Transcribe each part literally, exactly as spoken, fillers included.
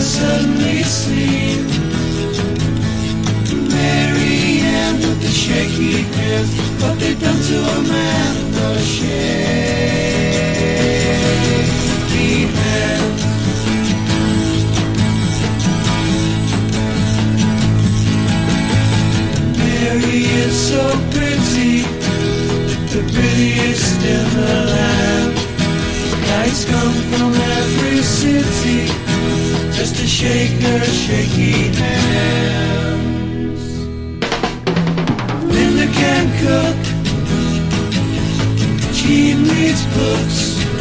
suddenly seen Mary Ann with the shaky hands, what they done to Amanda shaky hands. Mary is so pretty, the prettiest in the land. Guys come from every city just to shake her shaky hands. Linda can cook, Jean reads books,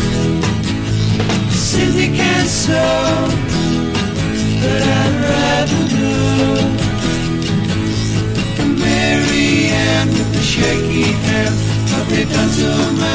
Cindy can sew, but I'd rather do Mary Ann with the shaky hands, what they done to Amanda.